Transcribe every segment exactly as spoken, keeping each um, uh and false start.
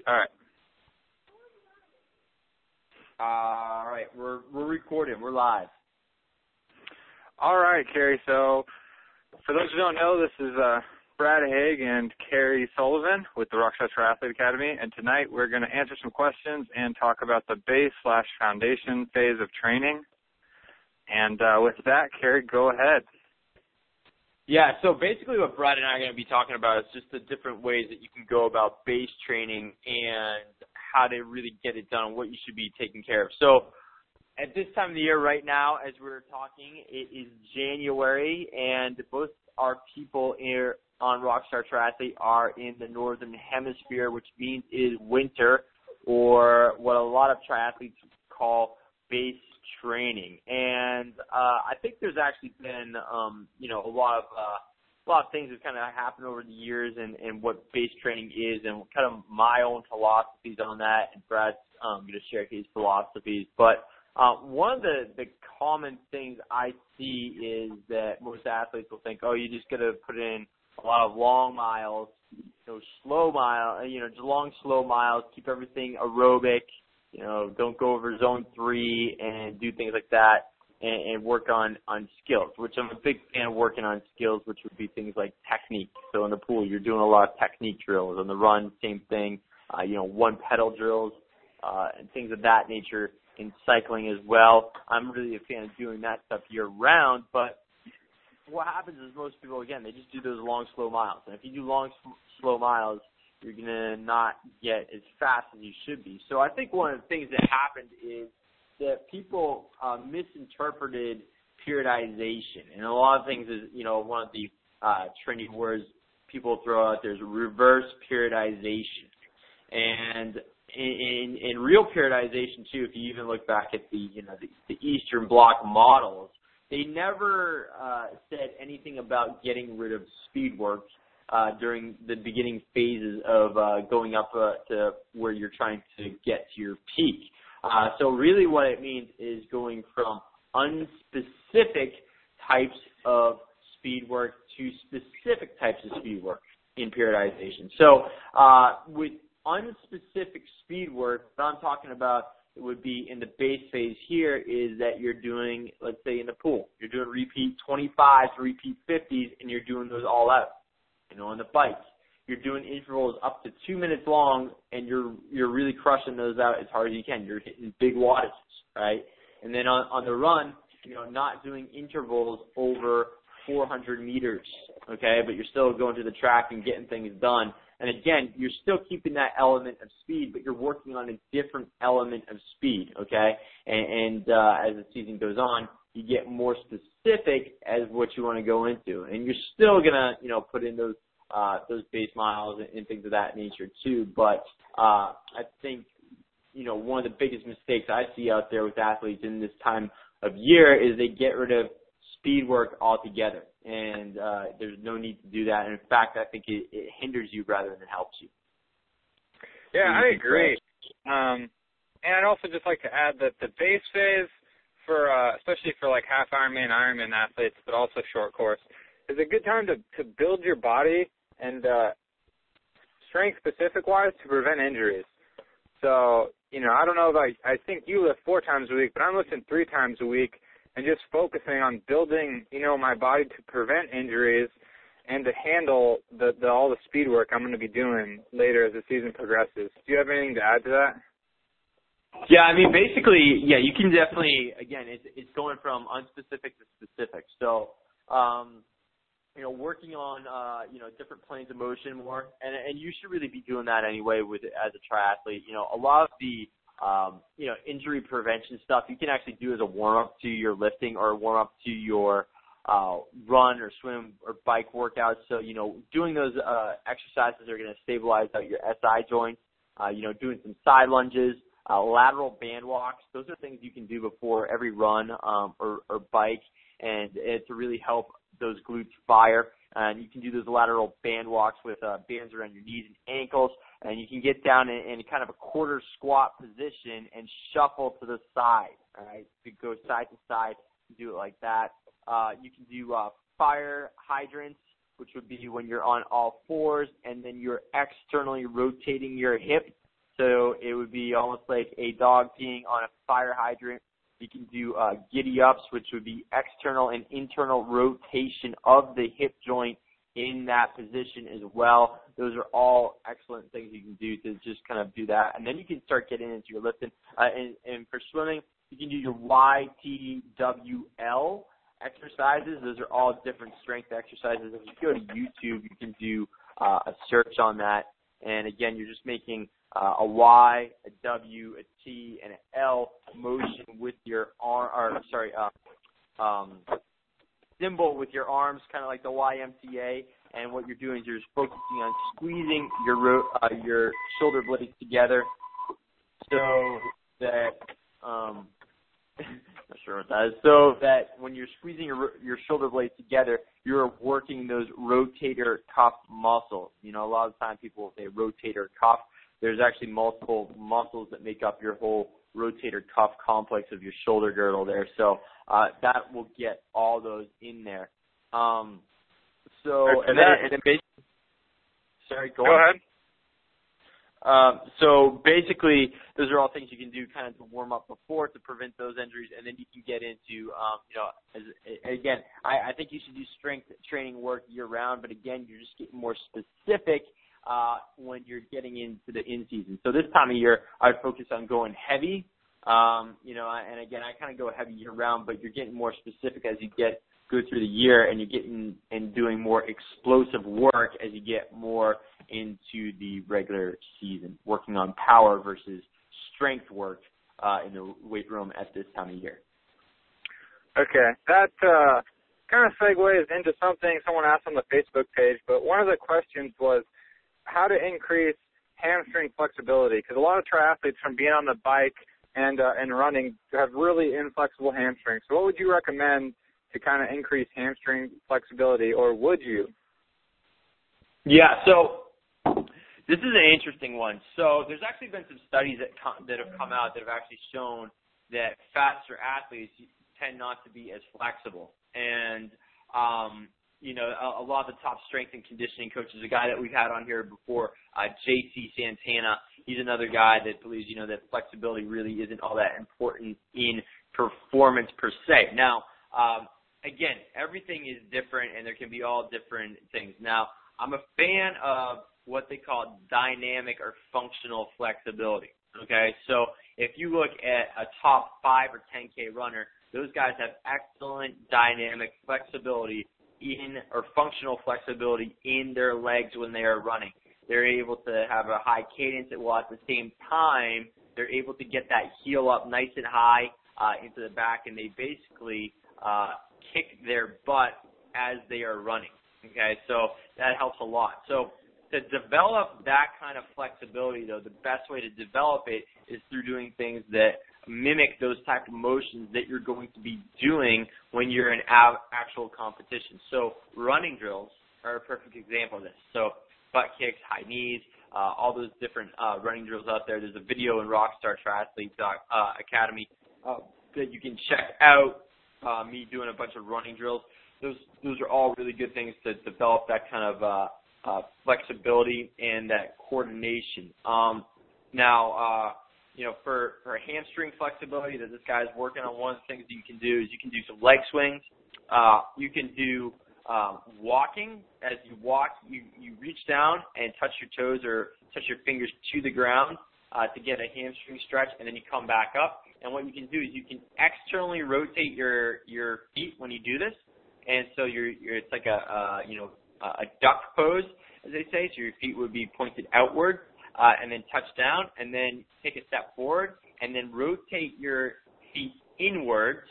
All right. All right, we're we're recording. We're live. All right, Carrie. So, for those who don't know, this is uh, Brad Haig and Carrie Sullivan with the Rockstar Triathlete Academy, and tonight we're going to answer some questions and talk about the base slash foundation phase of training. And uh, with that, Carrie, go ahead. Yeah, so basically what Brad and I are going to be talking about is just the different ways that you can go about base training and how to really get it done, what you should be taking care of. So at this time of the year right now, as we're talking, it is January, and both our people here on Rockstar Triathlete are in the Northern Hemisphere, which means it is winter, or what a lot of triathletes call base training. And uh, I think there's actually been, um, you know, a lot of uh, a lot of things that kind of happened over the years, and, and what base training is, and kind of my own philosophies on that. And Brad's um, going to share his philosophies. But uh, one of the, the common things I see is that most athletes will think, oh, you just got to put in a lot of long miles, you know, slow mile, you know, just long, slow miles, keep everything aerobic. You know, don't go over zone three and do things like that, and, and work on, on skills, which I'm a big fan of working on skills, which would be things like technique. So in the pool, you're doing a lot of technique drills. On the run, same thing, uh, you know, one pedal drills, uh, and things of that nature. In cycling as well, I'm really a fan of doing that stuff year round, but what happens is most people, again, they just do those long, slow miles. And if you do long, slow miles, you're going to not get as fast as you should be. So I think one of the things that happened is that people uh, misinterpreted periodization. And a lot of things is, you know, one of the uh, trendy words people throw out there is reverse periodization. And in, in, in real periodization, too, if you even look back at the, you know, the, the Eastern Bloc models, they never uh, said anything about getting rid of speed work Uh, during the beginning phases of uh, going up uh, to where you're trying to get to your peak. Uh, so really what it means is going from unspecific types of speed work to specific types of speed work in periodization. So uh, with unspecific speed work, what I'm talking about, it would be in the base phase here, is that you're doing, let's say in the pool, you're doing repeat twenty-fives, repeat fifties, and you're doing those all out. You know, on the bike, you're doing intervals up to two minutes long, and you're you're really crushing those out as hard as you can. You're hitting big wattages, right? And then on, on the run, you know, not doing intervals over four hundred meters, okay? But you're still going to the track and getting things done. And again, you're still keeping that element of speed, but you're working on a different element of speed, okay? And, and uh, as the season goes on, you get more specific as what you want to go into. And you're still going to, you know, put in those uh, those base miles and, and things of that nature too. But uh, I think, you know, one of the biggest mistakes I see out there with athletes in this time of year is they get rid of speed work altogether. And uh, there's no need to do that. And in fact, I think it, it hinders you rather than helps you. Yeah, I agree. Um, and I'd also just like to add that the base phase, for uh, especially for like half Ironman, Ironman athletes, but also short course, is a good time to, to build your body and uh, strength specific wise to prevent injuries. So, you know, I don't know if I, I think you lift four times a week, but I'm lifting three times a week and just focusing on building, you know, my body to prevent injuries and to handle the, the all the speed work I'm going to be doing later as the season progresses. Do you have anything to add to that? Yeah, I mean, basically, yeah, you can definitely, again, it's it's going from unspecific to specific. So, um, you know, working on, uh, you know, different planes of motion more, and and you should really be doing that anyway with as a triathlete. You know, a lot of the, um, you know, injury prevention stuff you can actually do as a warm-up to your lifting or warm up to your uh, run or swim or bike workouts. So, you know, doing those uh, exercises are going to stabilize out your S I joints, uh, you know, doing some side lunges, Uh, lateral band walks. Those are things you can do before every run um, or, or bike, and, and to really help those glutes fire. And you can do those lateral band walks with uh, bands around your knees and ankles, and you can get down in, in kind of a quarter squat position and shuffle to the side. All right, you go side to side, do it like that. Uh, you can do uh, fire hydrants, which would be when you're on all fours, and then you're externally rotating your hip So it would be almost like a dog peeing on a fire hydrant. You can do uh, giddy ups, which would be external and internal rotation of the hip joint in that position as well. Those are all excellent things you can do to just kind of do that. And then you can start getting into your lifting. Uh, and, and for swimming, you can do your Y T W L exercises. Those are all different strength exercises. If you go to YouTube, you can do uh, a search on that. And again, you're just making uh, a Y, a W, a T, and an L motion with your arm, or sorry, uh, um, symbol with your arms, kind of like the Y M C A. And what you're doing is you're just focusing on squeezing your ro- uh, your shoulder blades together, so that um, not sure what that is. So that when you're squeezing your your shoulder blades together, you're working those rotator cuff muscles. You know, a lot of the time people will say rotator cuff. There's actually multiple muscles that make up your whole rotator cuff complex of your shoulder girdle there. So uh, that will get all those in there. Um, so and then, and then basically, sorry, go, go on. ahead. Um, so basically, those are all things you can do kind of to warm up before to prevent those injuries, and then you can get into, um, you know, as, again, I, I think you should do strength training work year round, but again, you're just getting more specific uh, when you're getting into the in season. So this time of year, I'd focus on going heavy, um, you know, and again, I kind of go heavy year round, but you're getting more specific as you get go through the year, and you're getting and doing more explosive work as you get more into the regular season, working on power versus strength work uh, in the weight room at this time of year. Okay, that uh, kind of segues into something someone asked on the Facebook page, but one of the questions was how to increase hamstring flexibility, because a lot of triathletes from being on the bike and uh, and running have really inflexible hamstrings. So what would you recommend to kind of increase hamstring flexibility, or would you? Yeah, so this is an interesting one. So there's actually been some studies that come, that have come out that have actually shown that faster athletes tend not to be as flexible. And, um, you know, a, a lot of the top strength and conditioning coaches, a guy that we've had on here before, uh, J C Santana, he's another guy that believes, you know, that flexibility really isn't all that important in performance per se. Now, um, again, everything is different, and there can be all different things. Now, I'm a fan of what they call dynamic or functional flexibility, okay? So if you look at a top five or ten K runner, those guys have excellent dynamic flexibility in or functional flexibility in their legs when they are running. They're able to have a high cadence, while at the same time, they're able to get that heel up nice and high uh, into the back, and they basically uh, kick their butt as they are running. Okay, so that helps a lot. So to develop that kind of flexibility, though, the best way to develop it is through doing things that mimic those type of motions that you're going to be doing when you're in actual competition. So running drills are a perfect example of this. So butt kicks, high knees, uh, all those different uh, running drills out there. There's a video in Rockstar Triathlete uh, Academy uh, that you can check out, uh, me doing a bunch of running drills. Those those are all really good things to develop that kind of uh, uh, flexibility and that coordination. Um, now, uh, you know, for, for hamstring flexibility that this guy's working on, one of the things that you can do is you can do some leg swings. Uh, you can do um, walking. As you walk, you, you reach down and touch your toes or touch your fingers to the ground uh, to get a hamstring stretch, and then you come back up. And what you can do is you can externally rotate your, your feet when you do this. And so you're, you're it's like a, uh, you know, a duck pose, as they say. So your feet would be pointed outward, uh, and then touch down, and then take a step forward, and then rotate your feet inwards.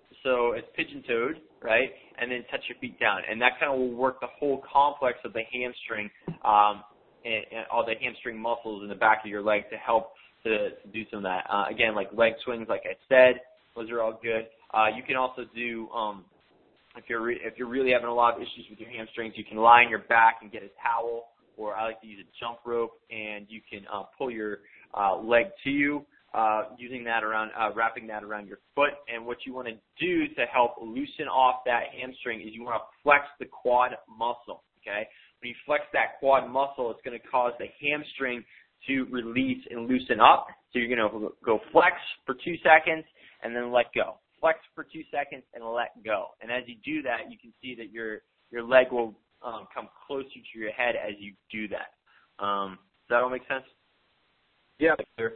So it's pigeon-toed, right? And then touch your feet down. And that kind of will work the whole complex of the hamstring, um, and, and all the hamstring muscles in the back of your leg to help to, to do some of that. Uh, again, like leg swings, like I said, those are all good. Uh, you can also do, um, If you're re- if you're really having a lot of issues with your hamstrings, you can lie on your back and get a towel, or I like to use a jump rope, and you can uh, pull your uh, leg to you, uh, using that around, uh, wrapping that around your foot. And what you want to do to help loosen off that hamstring is you want to flex the quad muscle. Okay, when you flex that quad muscle, it's going to cause the hamstring to release and loosen up. So you're going to go flex for two seconds and then let go. Flex for two seconds and let go. And as you do that, you can see that your your leg will um, come closer to your head as you do that. Um, does that all make sense? Yeah.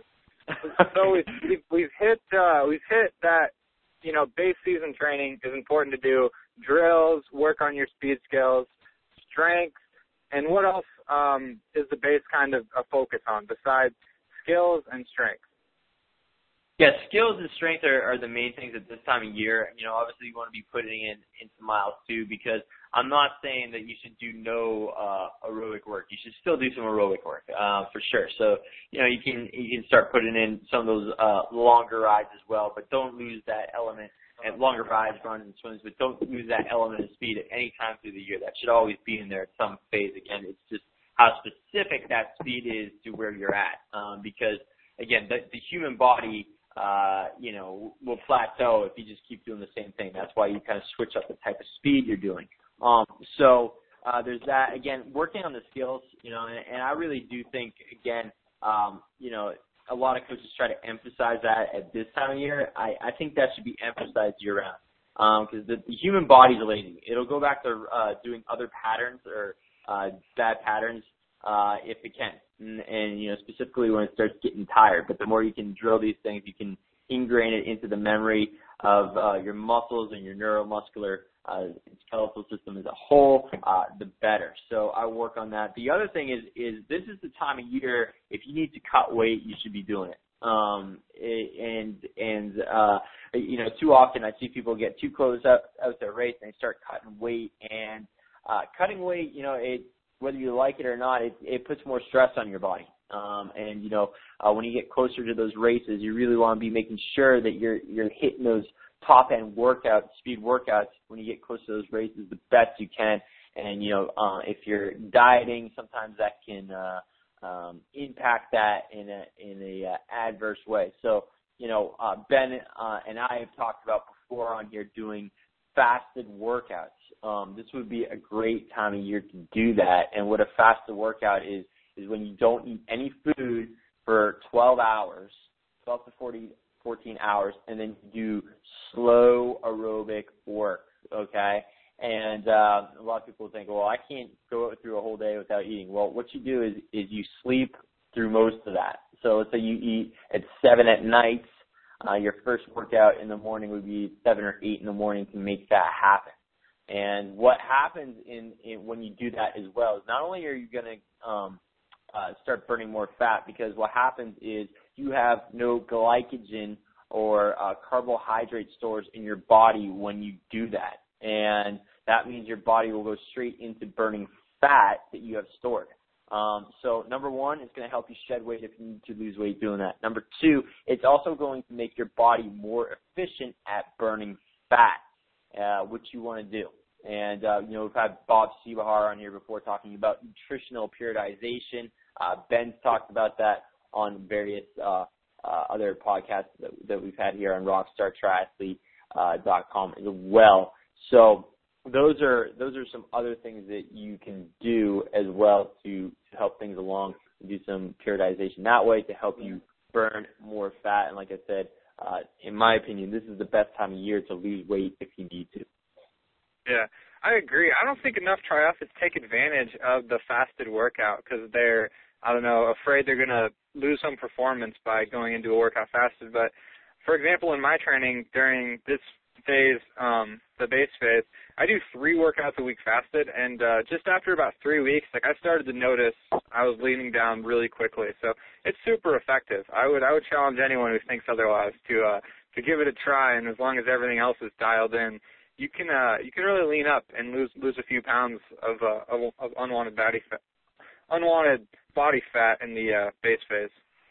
So we've, we've we've hit uh, we've hit that, you know, base season training is important to do. Drills, work on your speed skills, strength, and what else um, is the base kind of a focus on besides skills and strength? Yeah, skills and strength are, are the main things at this time of year. You know, obviously you want to be putting in into miles too, because I'm not saying that you should do no uh, aerobic work. You should still do some aerobic work uh, for sure. So, you know, you can you can start putting in some of those uh, longer rides as well, but don't lose that element. And longer rides, runs, and swims, but don't lose that element of speed at any time through the year. That should always be in there at some phase. Again, it's just how specific that speed is to where you're at, um, because again, the, the human body. Uh, you know, will plateau if you just keep doing the same thing. That's why you kind of switch up the type of speed you're doing. Um, so uh, there's that. Again, working on the skills, you know, and, and I really do think, again, um, you know, a lot of coaches try to emphasize that at this time of year. I, I think that should be emphasized year-round because um, the, the human body's lazy. It'll go back to uh, doing other patterns or uh, bad patterns uh, if it can. And, and, you know, specifically when it starts getting tired. But the more you can drill these things, you can ingrain it into the memory of uh, your muscles and your neuromuscular uh, skeletal system as a whole, uh, the better. So I work on that. The other thing is, is this is the time of year, if you need to cut weight, you should be doing it. Um, and, and, uh, you know, too often I see people get too close up out their race and they start cutting weight. And uh, cutting weight, you know, it, whether you like it or not, it, it puts more stress on your body. Um, and, you know, uh, when you get closer to those races, you really want to be making sure that you're you're hitting those top-end workouts, speed workouts, when you get close to those races the best you can. And, you know, uh, if you're dieting, sometimes that can uh, um, impact that in a, in a uh, adverse way. So, you know, uh, Ben uh, and I have talked about before on here doing fasted workouts. Um, this would be a great time of year to do that. And what a fasted workout is, is when you don't eat any food for twelve hours, twelve to forty, fourteen hours, and then you do slow aerobic work, okay? And uh, a lot of people think, well, I can't go through a whole day without eating. Well, what you do is, is you sleep through most of that. So let's say you eat at seven at night. Uh, your first workout in the morning would be seven or eight in the morning to make that happen. And what happens in, in when you do that as well is not only are you going to um, uh, start burning more fat, because what happens is you have no glycogen or uh, carbohydrate stores in your body when you do that. And that means your body will go straight into burning fat that you have stored. Um, so number one, it's going to help you shed weight if you need to lose weight doing that. Number two, it's also going to make your body more efficient at burning fat, uh, which you want to do. And, uh, you know, we've had Bob Seebahar on here before talking about nutritional periodization. Uh, Ben's talked about that on various uh, uh, other podcasts that, that we've had here on rockstar triathlete dot com as well. So those are those are some other things that you can do as well to, to help things along, do some periodization that way to help you burn more fat. And like I said, uh, in my opinion, this is the best time of year to lose weight if you need to. Yeah, I agree. I don't think enough triathletes take advantage of the fasted workout because they're, I don't know, afraid they're going to lose some performance by going into a workout fasted. But, for example, in my training during this phase, um, the base phase, I do three workouts a week fasted, and uh, just after about three weeks, like I started to notice I was leaning down really quickly. So it's super effective. I would I would challenge anyone who thinks otherwise to uh, to give it a try, and as long as everything else is dialed in, you can uh, you can really lean up and lose lose a few pounds of uh, of, of unwanted body fat, unwanted body fat in the uh, base phase.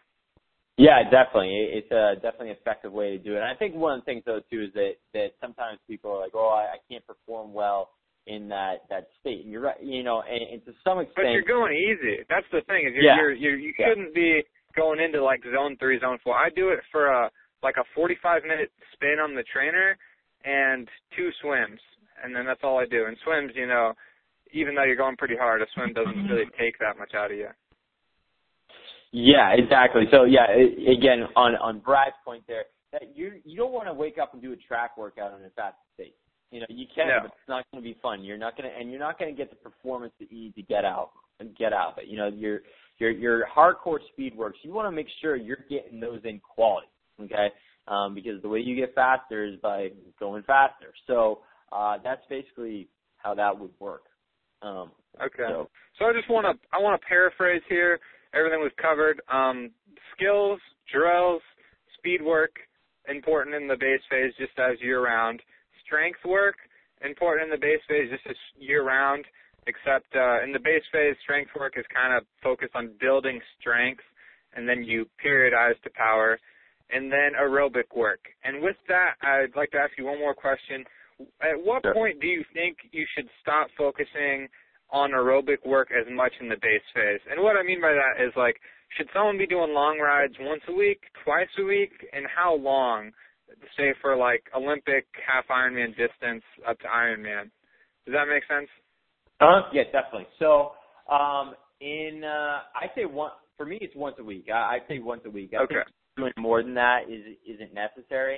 Yeah, definitely. It's a definitely effective way to do it. And I think one of the things, though, too, is that, that sometimes people are like, oh, I, I can't perform well in that, that state. And you're right, you know, and, and to some extent. But you're going easy. That's the thing. Is you're, yeah. you're, you're, you yeah. shouldn't be going into, like, zone three, zone four. I do it for, a, like, a forty-five minute spin on the trainer and two swims. And then that's all I do. And swims, you know, even though you're going pretty hard, a swim doesn't really take that much out of you. Yeah, exactly. So yeah, it, again, on on Brad's point there, that you you don't want to wake up and do a track workout on a fast pace. You know, you can, No. but it's not going to be fun. You're not going to, and you're not going to get the performance that you need to get out and get out of it. You know, your your your hardcore speed works. You want to make sure you're getting those in quality. Okay, um, because the way you get faster is by going faster. So uh, that's basically how that would work. Um, Okay. So, so I just want to I want to paraphrase here. Everything was covered. Um, skills, drills, speed work, important in the base phase just as year-round. Strength work, important in the base phase just as year-round, except uh, in the base phase, strength work is kind of focused on building strength, and then you periodize to power, and then aerobic work. And with that, I'd like to ask you one more question. At what Sure. point do you think you should stop focusing on aerobic work as much in the base phase? And what I mean by that is, like, should someone be doing long rides once a week, twice a week, and how long, say for like Olympic half Ironman distance up to Ironman? Does that make sense? Uh, yeah, definitely. So, um, in uh, I say one for me, it's once a week. I, I say once a week. I Okay. think doing more than that is isn't necessary.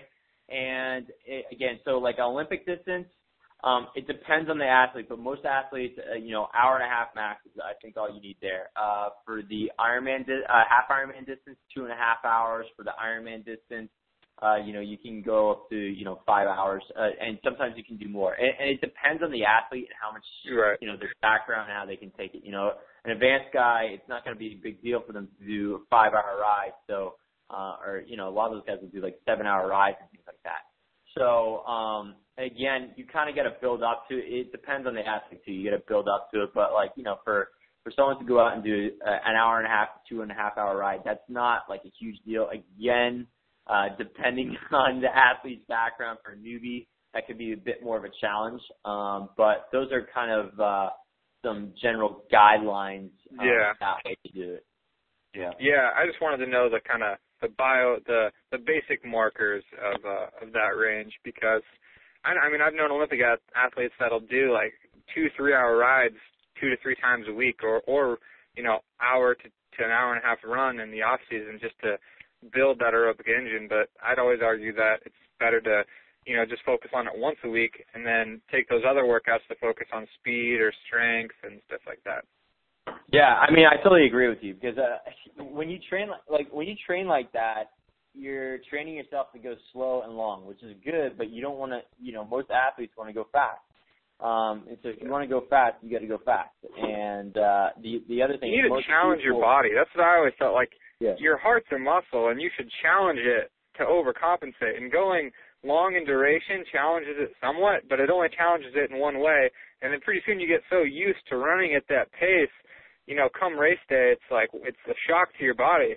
And it, again, so like Olympic distance, um, it depends on the athlete, but most athletes, uh, you know, hour and a half max is I think all you need there. Uh, for the Ironman, di- uh, half Ironman distance, two and a half hours. For the Ironman distance, uh, you know, you can go up to, you know, five hours, uh, and sometimes you can do more. And, and it depends on the athlete and how much, Right. you know, their background and how they can take it. You know, an advanced guy, it's not going to be a big deal for them to do a five-hour ride. So, uh, or, you know, a lot of those guys will do like seven-hour rides and things like that. So, um, again, you kind of got to build up to it. It depends on the athlete too. You got to build up to it. But like, you know, for, for someone to go out and do uh, an hour and a half, two and a half hour ride, that's not like a huge deal. Again, uh, depending on the athlete's background, for a newbie, that could be a bit more of a challenge. Um, but those are kind of, uh, some general guidelines. Um, Yeah. That way to do it. Yeah. Yeah, I just wanted to know the kind of the bio, the the basic markers of uh, of that range, because I, I mean I've known Olympic athletes that'll do like two three hour rides two to three times a week, or or you know hour to, to an hour and a half run in the off season just to build that aerobic engine. But I'd always argue that it's better to you know just focus on it once a week and then take those other workouts to focus on speed or strength and stuff like that. Yeah, I mean, I totally agree with you, because uh, when you train like when you train like that, you're training yourself to go slow and long, which is good. But you don't want to, you know, most athletes want to go fast. Um, and so if you want to go fast, you got to go fast. And uh, the the other thing, you need most to challenge people, your body. That's what I always felt like. Yeah. Your heart's a muscle, and you should challenge it to overcompensate. And going long in duration challenges it somewhat, but it only challenges it in one way. And then pretty soon you get so used to running at that pace. You know, come race day, it's like it's a shock to your body.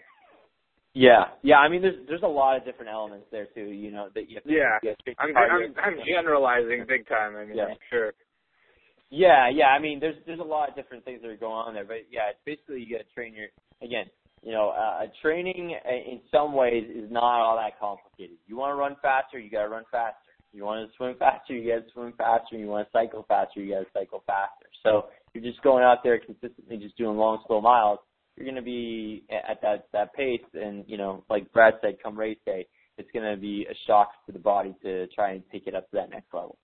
Yeah, yeah. I mean, there's there's a lot of different elements there too. You know, that you have to Yeah, get I'm cardio. I'm I'm generalizing big time. I mean, Yeah. I'm sure. Yeah, yeah. I mean, there's there's a lot of different things that are going on there, but yeah, it's basically you got to train your again. You know, uh, training in some ways is not all that complicated. You want to run faster, you got to run faster. You want to swim faster, you got to swim faster. You want to cycle faster, you got to cycle faster. So you're just going out there consistently, just doing long, slow miles. You're going to be at that that pace, and you know, like Brad said, come race day, it's going to be a shock to the body to try and take it up to that next level.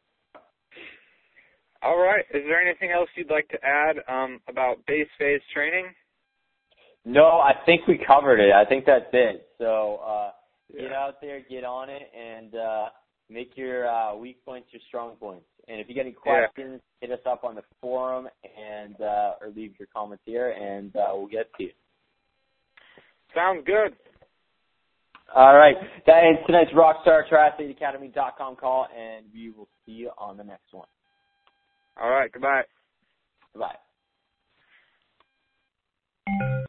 All right. Is there anything else you'd like to add um, about base phase training? No, I think we covered it. I think that's it. So uh, Yeah. get out there, get on it, and uh, make your uh, weak points your strong points. And if you get any questions, yeah. hit us up on the forum and uh, or leave your comments here, and uh, we'll get to you. Sounds good. All right. That is tonight's Rockstar Triathlete Academy dot com call, and we will see you on the next one. All right. Goodbye. Bye.